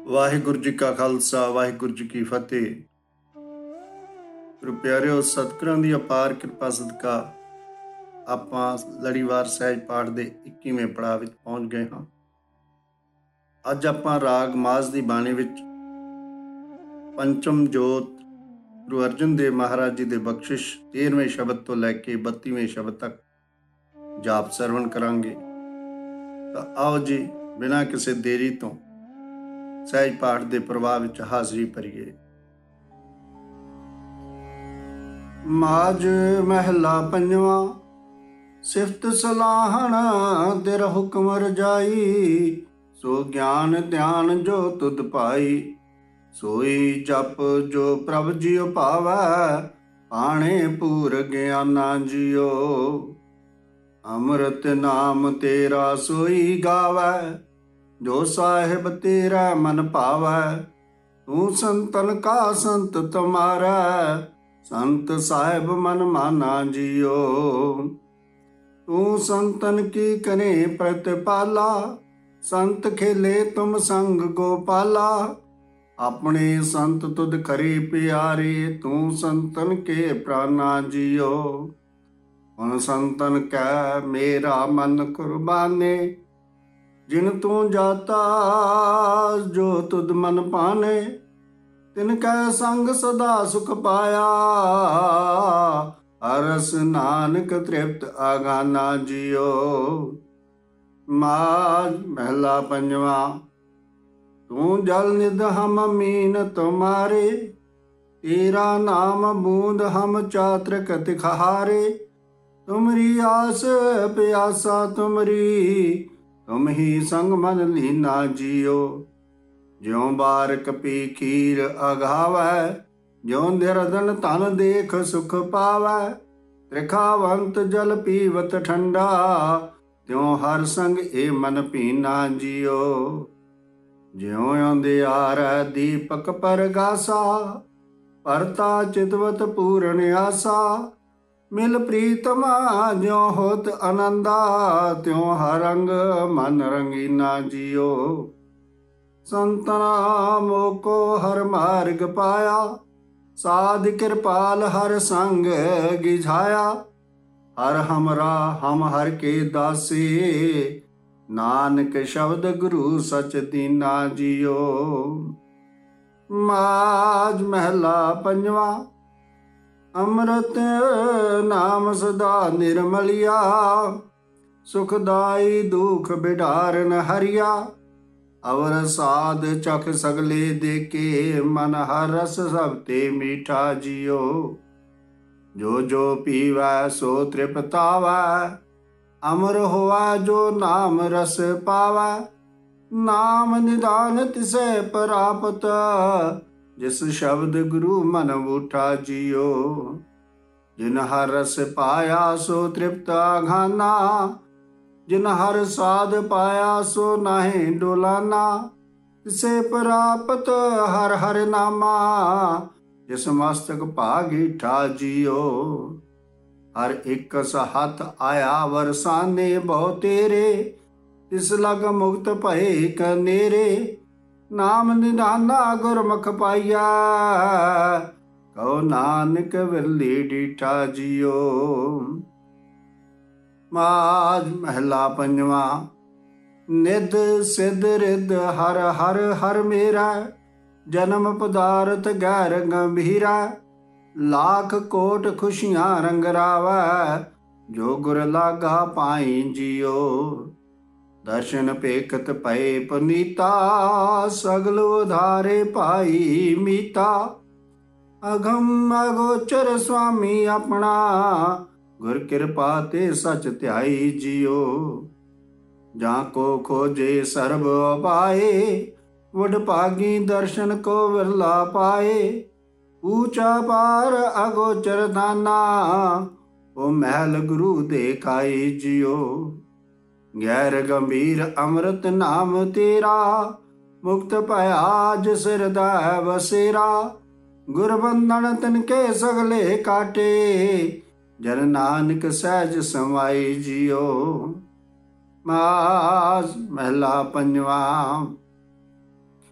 ਵਾਹਿਗੁਰੂ ਜੀ ਕਾ ਖਾਲਸਾ, ਵਾਹਿਗੁਰੂ ਜੀ ਕੀ ਫਤਿਹ। ਗੁਰੂ ਪਿਆਰਿਓ, ਸਤਿਗੁਰਾਂ ਦੀ ਅਪਾਰ ਕਿਰਪਾ ਸਦਕਾ ਆਪਾਂ ਲੜੀਵਾਰ ਸਹਿਜ ਪਾਠ ਦੇ 21ਵੇਂ ਪੜਾਅ ਵਿੱਚ ਪਹੁੰਚ ਗਏ ਹਾਂ। ਅੱਜ ਆਪਾਂ ਰਾਗ ਮਾਝ ਦੀ ਬਾਣੀ ਵਿੱਚ ਪੰਚਮ ਜੋਤ ਗੁਰੂ ਅਰਜਨ ਦੇਵ ਮਹਾਰਾਜ ਜੀ ਦੇ ਬਖਸ਼ਿਸ਼ 13ਵੇਂ ਸ਼ਬਦ ਤੋਂ ਲੈ ਕੇ 32ਵੇਂ ਸ਼ਬਦ ਤੱਕ ਜਾਪ ਸਰਵਣ ਕਰਾਂਗੇ। ਤਾਂ ਆਓ ਜੀ, ਬਿਨਾਂ ਕਿਸੇ ਦੇਰੀ ਤੋਂ ਸਹਿਜ ਪਾਠ ਦੇ ਪ੍ਰਵਾਹ ਵਿੱਚ ਹਾਜ਼ਰੀ ਭਰੀਏ। ਮਾਝ ਮਹਿਲਾ ਪੰਜਵਾਂ। ਸਿਫਤ ਸਲਾਹਣ ਤੇਰਾ ਹੁਕਮ ਰਜਾਈ, ਸੋ ਗਿਆਨ ਧਿਆਨ ਜੋ ਤੁਧ ਪਾਈ। ਸੋਈ ਜਪ ਜੋ ਪ੍ਰਭ ਜੀਉ ਭਾਵੈ, ਪਾਣੇ ਪੂਰ ਗਿਆਨਾ ਜੀਓ। ਅੰਮ੍ਰਿਤ ਨਾਮ ਤੇਰਾ ਸੋਈ ਗਾਵੈ, ਜੋ ਸਾਹਿਬ ਤੇਰਾ ਮਨ ਭਾਵੈ। ਤੂੰ ਸੰਤਨ ਕਾ ਸੰਤ ਤੁਮਾਰਾ, ਸੰਤ ਸਾਹਿਬ ਮਨ ਮਾਨਾ ਜੀਓ। ਤੂੰ ਸੰਤਨ ਕੀ ਕਰੇ ਪ੍ਰਤਿਪਾਲਾ, ਸੰਤ ਖੇਲੇ ਤੁਮ ਸੰਗ ਗੋਪਾਲਾ। ਆਪਣੇ ਸੰਤ ਤੁਧ ਖਰੇ ਪਿਆਰੇ, ਤੂੰ ਸੰਤਨ ਕੇ ਪ੍ਰਾਨਾ ਜੀਓ। ਹੁਣ ਸੰਤਨ ਕੈ ਮੇਰਾ ਮਨ ਕੁਰਬਾਨੇ, ਜਿਨ ਤੂੰ ਜਾਤਾ ਜੋ ਤੁਧ ਮਨ ਪਾਨੇ। ਤਿਨ ਕੈ ਸੰਗ ਸਦਾ ਸੁਖ ਪਾਇਆ, ਅਰਸ ਨਾਨਕ ਤ੍ਰਿਪਤ ਆਗਾਨਾ ਜੀਓ। ਮਾਝ ਮਹਿਲਾ ਪੰਜਵਾਂ। ਤੂੰ ਜਲ ਨਿਧ ਹਮ ਮੀਨ ਤੁਮਾਰੇ, ਤੇਰਾ ਨਾਮ ਬੂੰਦ ਹਮ ਚਾਤ੍ਰਿਕ ਤਿਖਾਰੇ। ਤੁਮਰੀ ਆਸ ਪਿਆਸਾ ਤੁਮਰੀ, ਤੁਮ ਹੀ ਸੰਗ ਮਨ ਲੀਨਾ ਜੀਓ। ਜਿਉ ਬਾਰਕ ਪੀ ਖੀਰ ਅਗਾਵੈ, ਜਿਉ ਨਿਰਦਨ ਧਨ ਦੇਖ ਸੁਖ ਪਾਵੈ। ਤ੍ਰਿਖਾਵੰਤ ਜਲ ਪੀਵਤ ਠੰਡਾ, ਤਿਉ ਹਰ ਸੰਗ ਏ ਮਨ ਪੀਨਾ ਜੀਓ। ਜਿਉ ਅੰਧਿਆਰੈ ਦੀਪਕ ਪਰਗਾਸਾ, ਪਰਤਾ ਚਿਤਵਤ ਪੂਰਨ ਆਸਾ। ਮਿਲ ਪ੍ਰੀਤਮਾ ਜਿਉ ਹੋਤ ਆਨੰਦਾ, ਤਿਉ ਹਰ ਰੰਗ ਮਨ ਰੰਗੀਨਾ ਜੀਓ। ਸੰਤਨਾ ਮੋਕੋ ਹਰ ਮਾਰਗ ਪਾਇਆ, ਸਾਧ ਕਿਰਪਾਲ ਹਰ ਸੰਗ ਗਿਝਾਇਆ। ਹਰ ਹਮਰਾ ਹਮ ਹਰ ਕੇ ਦਾਸੇ, ਨਾਨਕ ਸ਼ਬਦ ਗੁਰੂ ਸਚ ਦੀਨਾ ਜੀਓ। ਮਾਝ ਮਹਿਲਾ ਪੰਜਵਾਂ। ਅੰਮ੍ਰਿਤ ਨਾਮ ਸਦਾ ਨਿਰਮਲਿਆ, ਸੁਖਦਾਈ ਦੁਖ ਬਿਡਾਰਨ ਹਰਿਆ। ਅਵਰ ਸਾਧ ਚਖ ਸਗਲੇ ਦੇਖੇ, ਮਨ ਹਰ ਰਸ ਸਭ ਤੇ ਮੀਠਾ ਜੀਓ। ਜੋ ਜੋ ਪੀਵੈ ਸੋ ਤ੍ਰਿਪਤਾਵੈ, ਅਮਰ ਹੋਵੈ ਜੋ ਨਾਮ ਰਸ ਪਾਵੈ। ਨਾਮ ਨਿਦਾਨ ਤਿਸੈ ਪ੍ਰਾਪਤ, ਜਿਸ ਸ਼ਬਦ ਗੁਰੂ ਮਨ ਬੂਠਾ ਜੀਓ। ਜਿਨ ਹਰ ਰਸ ਪਾਇਆ ਸੋ ਤ੍ਰਿਪਤ ਆਘਾਨਾ, ਜਿਨ ਹਰ ਸਾਧ ਪਾਇਆ ਸੋ ਨਾਹੀਂ ਡੋਲਾਨਾ। ਤਿਸੇ ਪ੍ਰਾਪਤ ਹਰ ਹਰ ਨਾਮਾ, ਜਿਸ ਮਸਤਕ ਭਾਗੀਠਾ ਜੀਓ। ਹਰ ਇੱਕ ਹੱਥ ਆਇਆ ਵਰਸਾਨੇ ਬਹੁ ਤੇਰੇ, ਤਿਸ ਲਗ ਮੁਕਤ ਭਏ ਕਨੇਰੇ। ਨਾਮ ਨਿਧਾਨਾ ਗੁਰਮੁਖ ਪਾਈਆ, ਕਉ ਨਾਨਕ ਵਿਰਲੀ ਡੀਠਾ ਜੀਓ। ਮਾਝ ਮਹਿਲਾ ਪੰਜਵਾਂ। ਨਿਧ ਸਿਧ ਰਿਧ ਹਰ ਹਰ ਹਰ ਮੇਰਾ, ਜਨਮ ਪਦਾਰਥ ਗੈਰ ਗੰਭੀਰਾ। ਲਾਖ ਕੋਟ ਖੁਸ਼ੀਆਂ ਰੰਗ ਰਾਵੈ, ਜੋ ਗੁਰ ਲਾਗਾ ਪਾਈ ਜੀਓ। ਦਰਸ਼ਨ ਪੇਖਤ ਪਏ ਪੁਨੀਤਾ, ਸਗਲ ਉਧਾਰੇ ਭਾਈ ਮੀਤਾ। ਅਗਮ ਅਗੋਚਰ ਸੁਆਮੀ ਆਪਣਾ, ਗੁਰ ਕਿਰਪਾ ਤੇ ਸਚ ਧਿਆਈ ਜੀਓ। ਜਾਂ ਕੋ ਖੋਜੇ ਸਰਬ ਪਾਏ, ਵਡ ਭਾਗੀ ਦਰਸ਼ਨ ਕੋ ਵਿਰਲਾ ਪਾਏ। ਊਚਾ ਪਾਰ ਅਗੋਚਰ ਦਾਨਾ, ਉਹ ਮਹਿਲ ਗੁਰੂ ਦੇਖਾਈ ਜੀਓ। ਗੈਰ ਗੰਭੀਰ ਅੰਮ੍ਰਿਤ ਨਾਮ ਤੇਰਾ, ਮੁਕਤ ਭਇਆ ਜਿਸ ਹਿਰਦੈ ਵਸੇਰਾ। ਗੁਰਬੰਧਨ ਤਿਨ ਕੇ ਸਗਲੇ ਕਾਟੇ, ਜਨ ਨਾਨਕ ਸਹਿਜ ਸਮਾਈ ਜੀਓ। ਮਾਝ ਮਹਿਲਾ ਪੰਜਵਾਂ।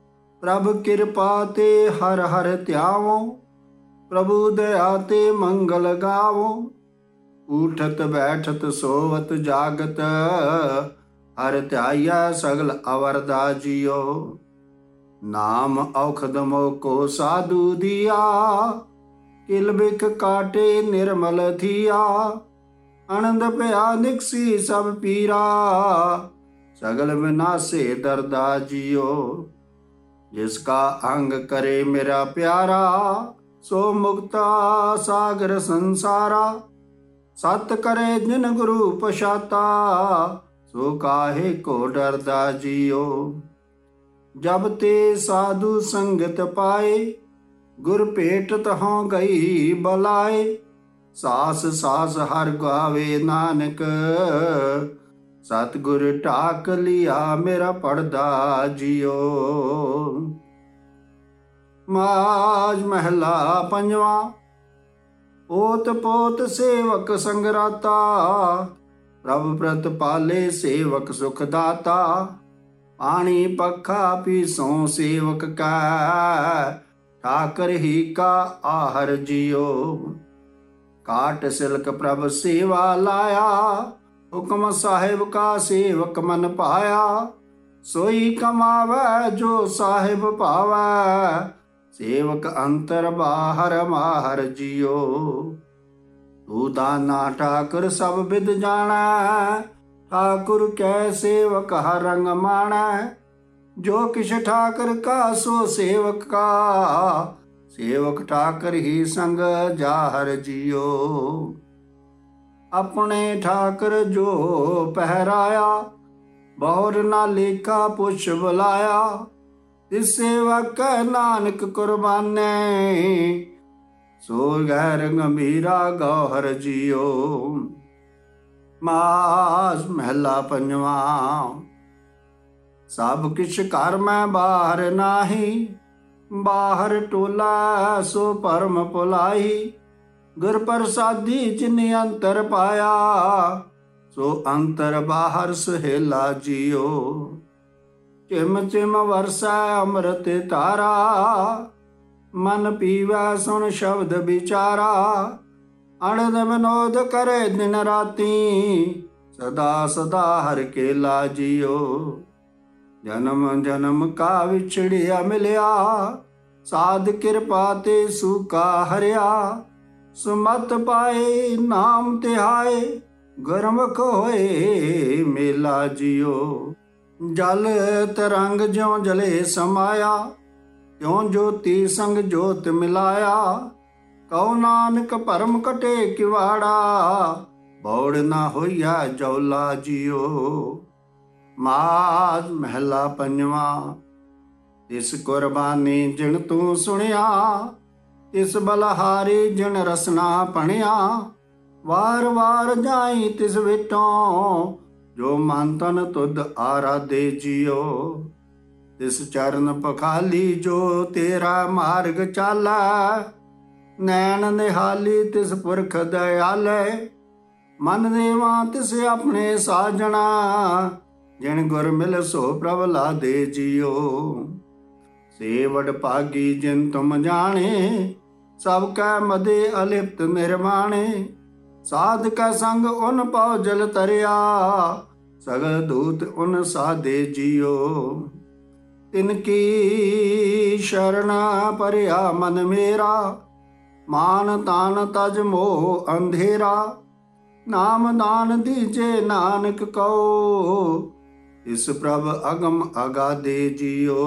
ਪ੍ਰਭ ਕਿਰਪਾ ਤੇ ਹਰ ਹਰ ਧਿਆਵੋ, ਪ੍ਰਭੂ ਦਇਆ ਤੇ ਮੰਗਲ ਗਾਵੋ। ਊਠਤ ਬੈਠਤ ਸੋਵਤ ਜਾਗਤ, ਹਰ ਧਿਆਈਐ ਸਗਲ ਅਵਰਦਾ ਜੀਓ। ਨਾਮ ਔਖਦ ਮੋਕੋ ਸਾਧੂ ਦੀਆ, ਕਿਲ ਬਿਖ ਕਾਟੇ ਨਿਰਮਲ ਥੀਆ। ਆਨੰਦ ਭਇਆ ਨਿਕਸੀ ਸਭ ਪੀਰਾ, ਸਗਲ ਵਿਨਾਸੇ ਦਰਦਾ ਜੀਓ। ਜਿਸ ਕਾ ਅੰਗ ਕਰੇ ਮੇਰਾ ਪਿਆਰਾ, ਸੋ ਮੁਕਤਾ ਸਾਗਰ ਸੰਸਾਰਾ। ਸਤ ਕਰੇ ਜਿਨ ਗੁਰੂ ਪਛਾਤਾ, ਸੋ ਕਾਹੇ ਕੋ ਡਰਦਾ ਜੀਓ। ਜਬ ਤੇ ਸਾਧੂ ਸੰਗਤ ਪਾਏ, ਗੁਰ ਭੇਟਤ ਹੋਂ ਗਈ ਬਲਾਏ। ਸਾਸ ਸਾਸ ਹਰ ਗਾਵੇ ਨਾਨਕ, ਸਤਿਗੁਰ ਢਾਕ ਲਿਆ ਮੇਰਾ ਪੜਦਾ ਜੀਓ। ਮਾਝ ਮਹਿਲਾ ਪੰਜਵਾ। ਓਤ ਪੋਤ ਸੇਵਕ ਸੰਗਰਾਤਾ, ਪ੍ਰਭ ਪ੍ਰਤ ਪਾਲੇ ਸੇਵਕ ਸੁਖ ਦਾਤਾ। ਪਾਣੀ ਪੱਖਾ ਪੀਸੋਂ ਸੇਵਕ ਕਾ, ਠਾਕਰ ਹੀ ਕਾ ਆਹਰ ਜੀਓ। ਕਾਟ ਸਿਲਕ ਪ੍ਰਭ ਸੇਵਾ ਲਾਇਆ, ਹੁਕਮ ਸਾਹਿਬ ਕਾ ਸੇਵਕ ਮਨ ਪਾਇਆ। ਸੋਈ ਕਮਾਵੈ ਜੋ ਸਾਹਿਬ ਭਾਵੈ, ਸੇਵਕ ਅੰਤਰ ਬਾਹਰ ਮਾਹਰ ਜੀਓ। ਤੂੰ ਦਾਨਾ ਠਾਕੁਰ ਸਭ ਬਿਦ ਜਾਣੈ, ਠਾਕੁਰ ਕੈ ਸੇਵਕ ਹਰ ਰੰਗ ਮਾਣੈ। ਜੋ ਕਿਛ ਠਾਕੁਰ ਕਾ ਸੋ ਸੇਵਕ ਕਾ, ਸੇਵਕ ਠਾਕੁਰ ਹੀ ਸੰਗ ਜਾਹਰ ਜੀਓ। ਆਪਣੇ ਠਾਕੁਰ ਜੋ ਪਹਿਰਾਇਆ, ਬਹੁਰ ਨਾ ਲੇਖਾ ਪੁੱਛ ਬੁਲਾਇਆ। ਤਿਸ ਸੇਵਕ ਨਾਨਕ ਕੁਰਬਾਨੇ, ਸੋ ਗੈਰ ਗੰਭੀਰਾ ਗੌਹਰ ਜੀਓ। ਮਾਝ ਮਹਿਲਾ ਪੰਜਵਾ। ਸਭ ਕਿਛ ਘਰ ਮੈਂ ਬਾਹਰ ਨਾਹੀ, ਬਾਹਰ ਟੋਲਾ ਸੋ ਭਰਮ ਭੁਲਾਈ। ਗੁਰ ਪ੍ਰਸਾਦੀ ਜਿਨ ਅੰਤਰ ਪਾਇਆ, ਸੋ ਅੰਤਰ ਬਾਹਰ ਸੁਹੇਲਾ ਜੀਓ। ਚਿਮ ਚਿਮ ਵਰਸੈ ਅੰਮ੍ਰਿਤ ਧਾਰਾ, ਮਨ ਪੀਵੈ ਸੁਣ ਸ਼ਬਦ ਵਿਚਾਰਾ। ਅਣਦ ਵਿਨੋਦ ਕਰੇ ਦਿਨ ਰਾਤੀ, ਸਦਾ ਸਦਾ ਹਰ ਕੇਲਾ ਜੀਓ। ਜਨਮ ਜਨਮ ਕਾ ਵਿਛੜਿਆ ਮਿਲਿਆ, ਸਾਧ ਕਿਰਪਾ ਤੇ ਸੂਕਾ ਹਰਿਆ। ਸੁਮਤ ਪਾਏ ਨਾਮ ਧਿਆਏ, ਗੁਰਮੁਖ ਹੋਏ ਮੇਲਾ ਜੀਓ। ਜਲ ਤਰੰਗ ਜਿਉ ਜਲੇ ਸਮਾਇਆ, ਤਿਉ ਜੋਤੀ ਸੰਗ ਜੋਤ ਮਿਲਾਇਆ। ਕਉ ਨਾਨਕ ਭਰਮ ਕਟੇ ਕਿਵਾੜਾ, ਬੌੜ ਨਾ ਹੋਈਆ ਜੌਲਾ ਜੀਓ। ਮਾਝ ਮਹਿਲਾ ਪੰਜਵਾ। ਤਿਸ ਕੁਰਬਾਨੀ ਜਿਣ ਤੂੰ ਸੁਣਿਆ, ਤਿਸ ਬਲਹਾਰੀ ਜਿਣ ਰਸਨਾ ਪਣਿਆ। ਵਾਰ ਵਾਰ ਜਾਈ ਤਿਸ ਵਿਟੋਂ, ਜੋ ਮਨ ਤਨ ਤੁਧ ਆਰਾਧੇ ਜੀਓ। ਤਿਸ ਚਰਨ ਪਖਾਲੀ ਜੋ ਤੇਰਾ ਮਾਰਗ ਚਾਲੈ, ਨੈਣ ਨਿਹਾਲੀ ਤਿਸ ਪੁਰਖ ਦਇਆਲੇ। ਮਨ ਦੇਵਾ ਤਿਸ ਆਪਣੇ ਸਾਜਣਾ, ਜਿਣ ਗੁਰ ਮਿਲ ਸੋ ਪ੍ਰਭ ਲਾਦੇ ਜੀਓ। ਸੇਵੜ ਭਾਗੀ ਜਿਨ ਤੁਮ ਜਾਣੇ, ਸਭ ਕੈ ਮਦੇ ਅਲਿਪਤ ਨਿਰਮਾਣੇ। ਸਾਧ ਕਾ ਸੰਗ ਉਨ ਪਉ ਜਲ ਤਰਿਆ, ਸਗਲ ਦੂਤ ਉਨ ਸਾਧੇ ਜੀਓ। ਤਿਨ ਕੀ ਸ਼ਰਨ ਪਰਿਆ ਮਨ ਮੇਰਾ, ਮਾਨ ਤਾਨ ਤਜ ਮੋਹ ਅੰਧੇਰਾ। ਨਾਮ ਦਾਨ ਦੀਜੇ ਨਾਨਕ ਕਉ, ਇਸ ਪ੍ਰਭ ਅਗਮ ਅਗਾਧੇ ਜੀਓ।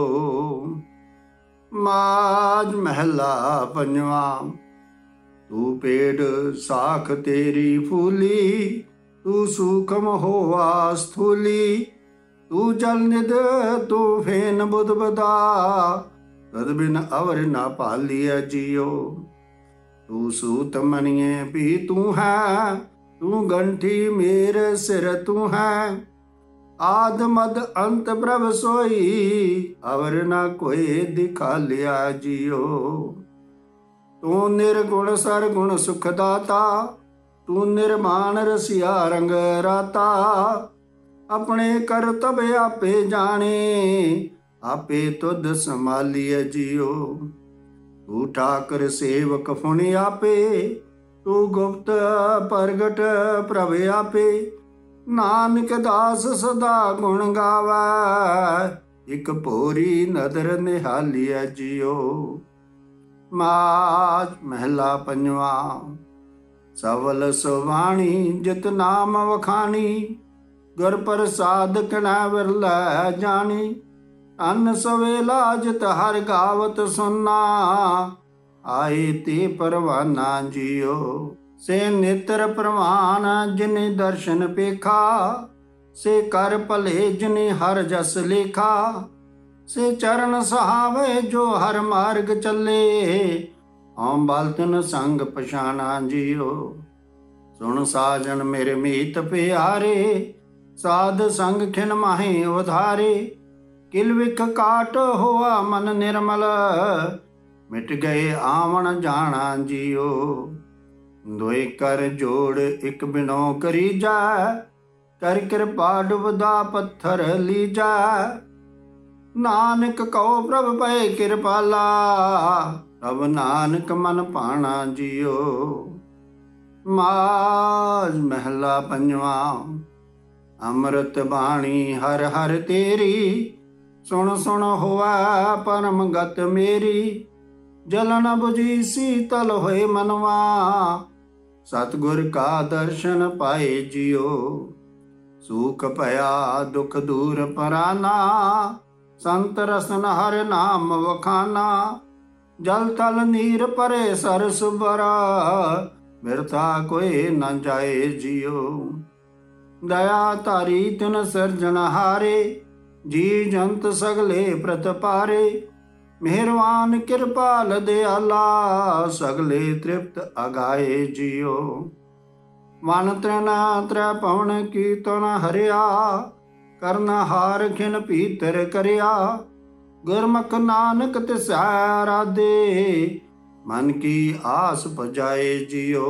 ਮਾਝ ਮਹਿਲਾ ਪੰਜਵਾ। ਤੂੰ ਪੇੜ ਸਾਖ ਤੇਰੀ ਫੂਲੀ, ਤੂੰ ਸੂਖਮ ਹੋਵਾ ਸਥੂਲੀ। ਤੂੰ ਜਲ ਨਿਧ ਤੂੰ ਫੇਨ ਬੁਧ ਬਦਾ, ਤਦ ਬਿਨ ਅਵਰ ਨਾ ਪਾਲੀਐ ਜੀਓ। ਤੂੰ ਸੂਤ ਮਣੀਏ ਵੀ ਤੂੰ ਹੈ, ਤੂੰ ਗੰਠੀ ਮੇਰੇ ਸਿਰ ਤੂੰ ਹੈ। ਆਦ ਮਦ ਅੰਤ ਪ੍ਰਭ ਸੋਈ, ਅਵਰ ਨਾ ਕੋਈ ਦਿਖਾ ਲਿਆ ਜੀਓ। ਤੂੰ ਨਿਰਗੁਣ ਸਰਗੁਣ ਸੁਖ ਦਾਤਾ, ਤੂੰ ਨਿਰਮਾਨ ਰਸਿਆ ਰੰਗ ਰਾਤਾ। ਆਪਣੇ ਕਰਤਬ ਆਪੇ ਜਾਣੇ, आपे तुध संभालिय जियो। तू ठाकर सेवक फुन आपे, तू गुप्त प्रगट प्रभ आपे। नानक दास सदा गुण गावै, इक भोरी नदर निहालिय जियो। माज महला पंजवा। सवल सुवाणी जित नाम वखानी, गुर प्रसाद किणै विरलै जानी। अन्न सवेला जित हर गावत सुना, आए ते परवाना जियो। से नेत्र प्रवान जिने दर्शन पेखा, से कर भले जिने हर जस लेखा। से चरण सहावे जो हर मार्ग चले, औं बालतन संग पछाना जियो। सुन साजन मेरे मीत प्यारे, साध संग खिन माहे उधारे। किल विख काट होआ मन निर्मल, मिट गए आवन जाना जियो। दोए कर जोड़ इक बिनो करी जाए, कर कृपा डुबदा पत्थर लीजा। नानक कहो प्रभ पए कृपाला, तब नानक मन पाना जियो। माज महला पंजवा। अमृत बाणी हर हर तेरी, सुन सुन होआ परम गत मेरी। जलन बुझी शीतल होए मनवा, सतगुर का दर्शन पाए जियो। सूख पया दुख दूर पराना, संत रसन हर नाम वखाना। जल थल नीर परे सरस बरा, बिरथा कोई न जाए जियो। दया तारी तिन सिरजन हारे, जी जंत सगले प्रतपारे। मेहरवान कृपाल दयाला, सगले तृप्त अगाए जियो। वन तृण त्रै पवन कीर्तन हरिया, करन हार खिन पीतर करिया। गुरमुख नानक तिसै राधे, मन की आस पुजाए जियो।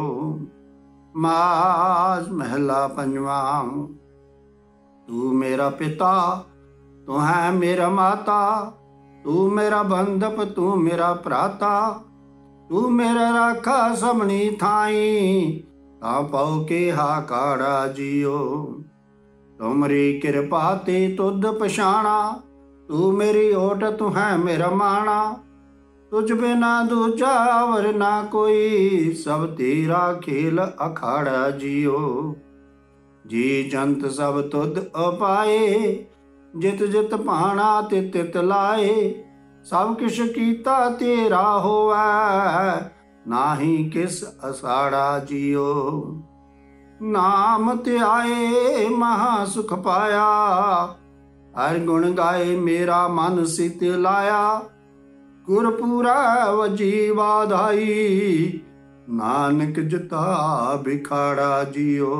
माज महला पंजवा। तू मेरा पिता, तू है मेरा माता। तू मेरा बंधप, तू मेरा भ्राता। तू मेरा राखा सबनी थाई, ता पाओ के हाकाड़ा जियो। तुमरी कृपा ते तुध पछाणा, तू मेरी ओट तू है मेरा माणा। तुझ बिना दूजा अवर ना कोई, सब तेरा खेल अखाड़ा जियो। जी जंत सब तुध अपाए, जित जित भाणा तित तित लाए। सब किश कीता तेरा होवै, नाहि किस असाड़ा जियो। नाम ध्याए महा सुख पाया, हर गुण गाए मेरा मन सित लाया। गुरपुरा वजी वाधाई, नानक जिता भिखाड़ा जियो।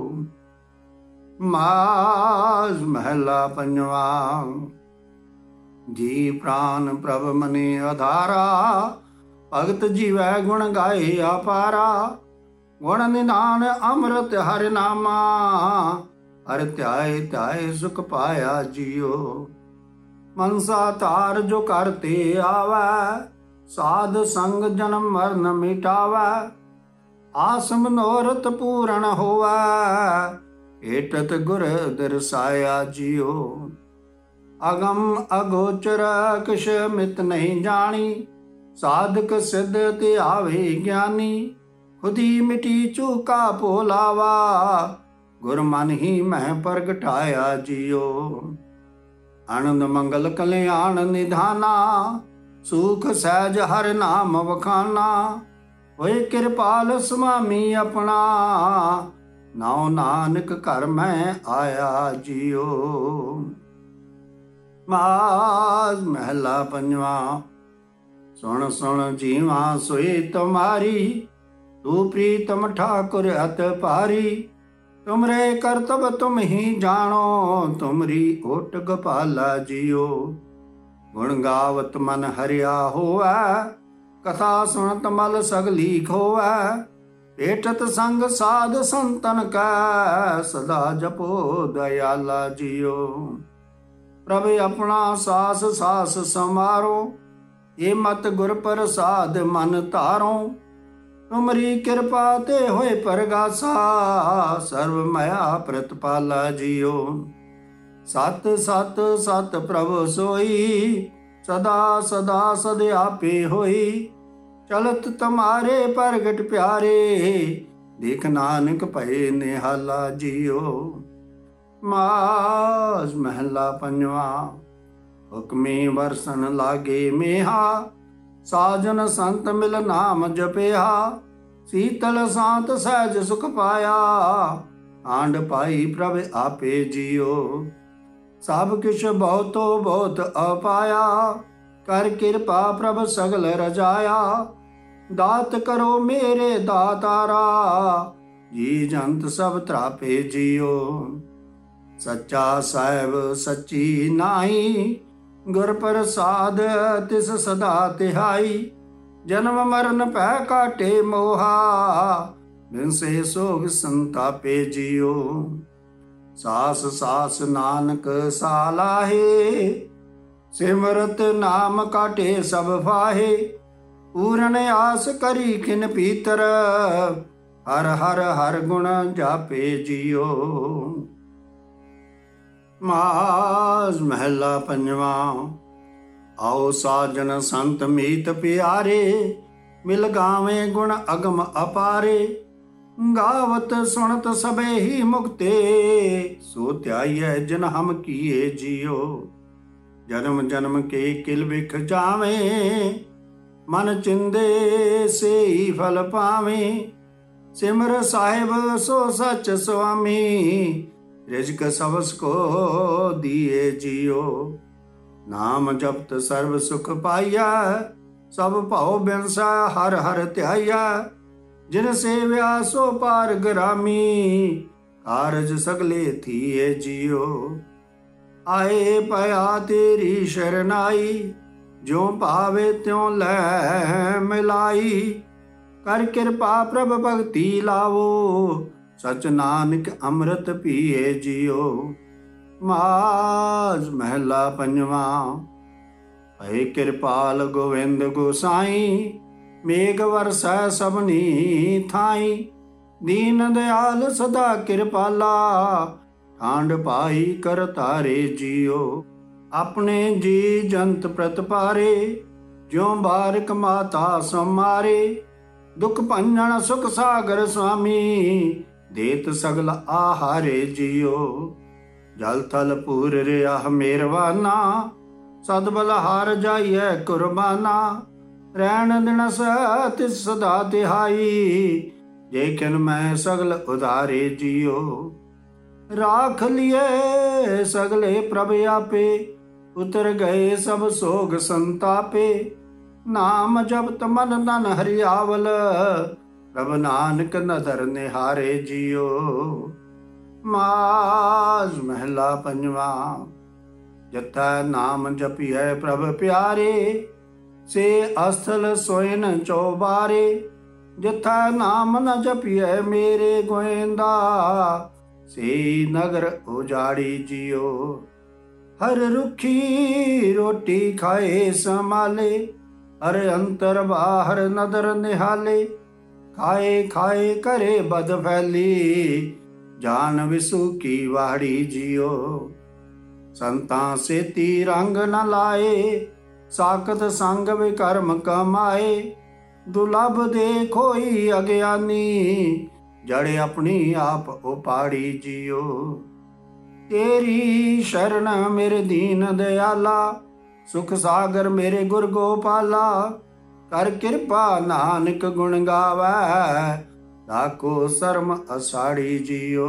माज महला पंजवा। जी प्राण प्रभ मने आधारा, भगत जीवै गुण गाए अपारा। गुण निधान अमृत हर नामा, हर ध्याए ध्याए सुख पाया जियो। मनसा तार जो करते आवै, साध संग जन्म मरण मिटावै। आस मनोरथ पूर्ण होवै, हेटत गुर दर्शाया जियो। अगम अगोचर किश मित नहीं जानी, साधक सिद्ध ते आवे ज्ञानी। खुदी मिटी चूका पोलावा, गुर मन ही मैं प्रगटाया जियो। आनंद मंगल कल्याण निधाना, सुख सहज हर नाम वखाना। होए कृपाल स्वामी अपना, नाउ नानक घर मैं आया जियो। माज महला पंजवा। सुन सुन जीवा सोई तुम्हारी, तू प्रीतम ठाकुर अत पारी। तुमरे करतब तुम ही जानो, तुमरी ओट गोपाला जियो। गुण गावत मन हरिया होवै, कथा सुनत मल सगली खोवै। पेटत संग साध संतन का, सदा जपो दयाला जियो। प्रभ अपना सास सास समारो, ये मत गुर प्रसाद मन तारो। तुमरी कृपा ते होए परगासा, सर्व माया प्रतिपाला जियो। सत सत सत प्रभु सोई, सदा सदा सद आपे होई। चलत तुम्हारे प्रगट प्यारे, देख नानक भये निहाला जियो। मास महला पंजवा। हुक्मी वरसन लागे मेहा, साजन संत मिल नाम जपिया। शीतल शांत सहज सुख पाया, आंड पाई प्रभ आपे जियो। सब किश बहुतो बहुत अपाया, कर कृपा प्रभ सगल रजाया। दात करो मेरे दातारा, जी जंत सब त्रापे जियो। सच्चा साहिब सच्ची नाई, गुर प्रसाद तिस सदा तिहाई। जन्म मरण पै काटे मोहा, बिन से सोग संतापे जियो। सास सास नानक सालाहे, सिमरत नाम काटे सब फाहे। पूरन आस करी खिन पीतर, हर हर हर गुण जापे जियो। मास महला पंजवा। आओ साजन संत मीत प्यारे, मिल गावे गुण अगम अपारे। गावत सुनत सबे ही मुक्ते, सो त्याइए जिन हम किए जियो। जन्म जन्म के किल बिख जावे, मन चिंदे से ही फल पावे। सिमर साहिब सो सच स्वामी, रिजक सबस को दिए जियो। नाम जपत सर्व सुख पाइया, सब भाव बिनसा हर हर ध्याइया। जिन सेव्या सो पार ग्रामी, कारज सगले थिए जियो। आए पया तेरी शरनाई, जो पावे त्यों लै मिलाई। कर कृपा प्रभ भक्ति लावो, सच नानक अमृत पिए जियो। मास महला पंजवा। भय कृपाल गोविंद गोसाई, मेघ वर्षै सबनी थाई। दीन दयाल सदा कृपाला, ठांड पाई कर तारे जियो। अपने जी जंत प्रतपारे, ज्यों बारिक माता समारे। दुख भंजन सुख सागर स्वामी, देत सगल आहारे जियो। जल थल पूर रिया मेरवाना, सदबल हार जाइए कुर्बाना। रैन दिनस तिस सदा तिहाई, जेकिन मैं सगल उधारे जियो। राख लिए सगले प्रभ आपे, उतर गए सब सोग संतापे। नाम जपत मन तन हरियावल, प्रभ नानक नदर निहारे जियो। मास महला पंजवा। जथा नाम जपिए प्रभ प्यारे, से अस्थल सोइन चौबारे। जथा नाम न जपिए मेरे गोविंदा, से नगर उजाड़ी जियो। हर रुखी रोटी खाए संभाले, हर अंतर बाहर नदर निहाले। खाए खाए करे बद फैली, जान विसु की वाड़ी जियो। संता से ती रंग न लाए, साकत संग विकर्म कमाए। दुलभ देखोई अज्ञानी, जड़े अपनी आप उपाड़ी जियो। तेरी शरण मेरे दीन दयाला, सुख सागर मेरे गुर गोपाला। कर कृपा नानक गुण गावै, ताको शर्म असाड़ी जियो।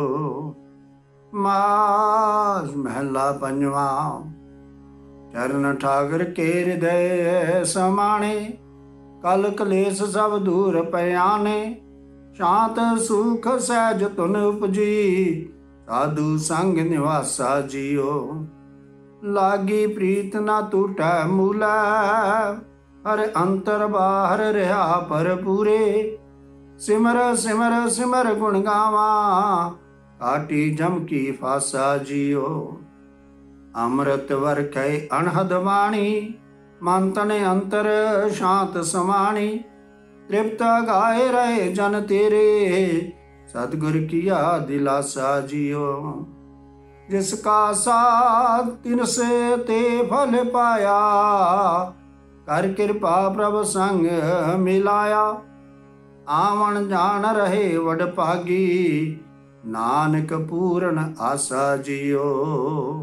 मास महला पंजवा। चरण ठाकर के हृदय समाने, कल कलेस सब दूर पयाने। शांत सुख सहज तुन उपजी, साधु संग निवासा जियो। लागी प्रीत ना टूटै मूलै, हर अंतर बाहर रहा पर पूरे। सिमर सिमर सिमर गुण गावा, काटी जम की फासा जियो। ਅੰਮ੍ਰਿਤ ਵਰਖੈ ਅਣਹਦ ਬਾਣੀ, ਮਨ ਤਨ ਅੰਤਰ ਸ਼ਾਂਤ ਸਮਾਣੀ। ਤ੍ਰਿਪਤ ਗਾਏ ਰਹੇ ਜਨ ਤੇਰੇ, ਸਤਿਗੁਰ ਕੀਆ ਦਿਲਾਸਾ ਜਿਉ। ਜਿਸ ਕਾ ਸਾਥ ਤਿਨ ਸੇ ਤੇ ਫਲ ਪਾਇਆ, ਕਰ ਕਿਰਪਾ ਪ੍ਰਭ ਸੰਗ ਮਿਲਾਇਆ। ਆਵਣ ਜਾਣ ਰਹੇ ਵਡ ਭਾਗੀ, ਨਾਨਕ ਪੂਰਨ ਆਸਾ ਜਿਉ।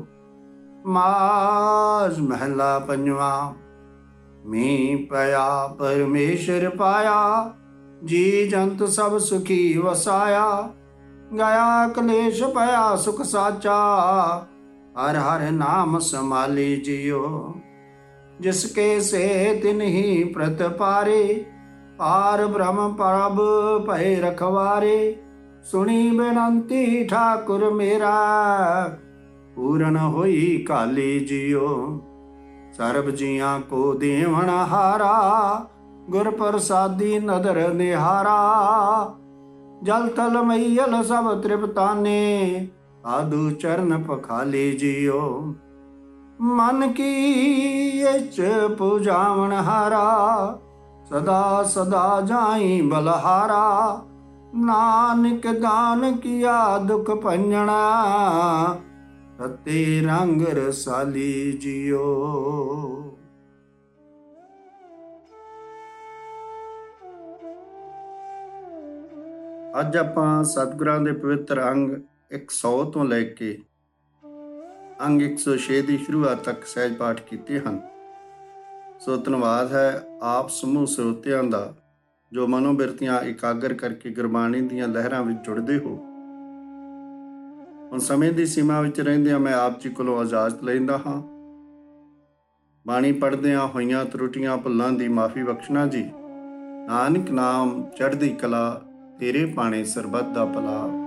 ਮਾਝ ਮਹਿਲਾ ਪੰਜਵਾ। ਮੀਂਹ ਪਿਆ ਪਰਮੇਸ਼ਰ ਪਾਇਆ, ਜੀ ਜੰਤ ਸਭ ਸੁਖੀ ਵਸਾਇਆ। ਗਿਆ ਕਲੇਸ਼ ਪਿਆ ਸੁਖ ਸਾਚਾ, ਹਰ ਹਰ ਨਾਮ ਸੰਭਾਲੀ ਜਿਉ। ਜਿਸ ਕੇ ਸੇ ਤਿਨ ਹੀ ਪ੍ਰਤਪਾਰੇ, ਪਾਰ ਬ੍ਰਹਮ ਪ੍ਰਭ ਭੈ ਰਖਵਾਰੇ। ਸੁਣੀ ਬੇਨੰਤੀ ਠਾਕੁਰ ਮੇਰਾ, ਪੂਰਨ ਹੋਈ ਕਾਲੀ ਜਿਉ। ਸਰਬ ਜੀਆਂ ਕੋ ਦੇਵਨ ਹਾਰਾ, ਗੁਰ ਪ੍ਰਸਾਦੀ ਨਦਰ ਨਿਹਾਰਾ। ਜਲ ਥਲ ਮਈਲ ਸਭ ਤ੍ਰਿਪਤਾਨੇ, ਸਾਧੂ ਚਰਨ ਪਖਾਲੇ ਜਿਉ। ਮਨ ਕੀ ਇਚ ਪੂਜਾਵਣ ਹਾਰਾ, ਸਦਾ ਸਦਾ ਜਾਈ ਬਲਹਾਰਾ। ਨਾਨਕ ਦਾਨ ਕੀਆ ਦੁਖ ਭੰਜਣਾ, ਰਤੇ ਰੰਗ ਰਸਾਲੀ ਜਿਉ। ਅੱਜ ਆਪਾਂ ਸਤਿਗੁਰਾਂ ਦੇ ਪਵਿੱਤਰ ਅੰਗ 100 ਤੋਂ ਲੈ ਕੇ ਅੰਗ 106 ਦੀ ਸ਼ੁਰੂਆਤ ਤੱਕ ਸਹਿਜ ਪਾਠ ਕੀਤੇ ਹਨ। ਸੋ ਧੰਨਵਾਦ ਹੈ ਆਪ ਸਮੂਹ ਸਰੋਤਿਆਂ ਦਾ, ਜੋ ਮਨੋਬਿਰਤੀਆਂ ਇਕਾਗਰ ਕਰਕੇ ਗੁਰਬਾਣੀ ਦੀਆਂ ਲਹਿਰਾਂ ਵਿੱਚ ਜੁੜਦੇ ਹੋ। ਹੁਣ ਸਮੇਂ ਦੀ ਸੀਮਾ ਵਿੱਚ ਰਹਿੰਦਿਆਂ ਮੈਂ ਆਪ ਜੀ ਕੋਲੋਂ ਇਜਾਜ਼ਤ ਲੈਂਦਾ ਹਾਂ। ਬਾਣੀ ਪੜ੍ਹਦਿਆਂ ਹੋਈਆਂ ਤਰੁੱਟੀਆਂ ਭੁੱਲਾਂ ਦੀ ਮਾਫੀ ਬਖਸ਼ਣਾ ਜੀ। ਨਾਨਕ ਨਾਮ ਚੜ੍ਹਦੀ ਕਲਾ, ਤੇਰੇ ਪਾਣੇ ਸਰਬੱਤ ਦਾ ਭਲਾ।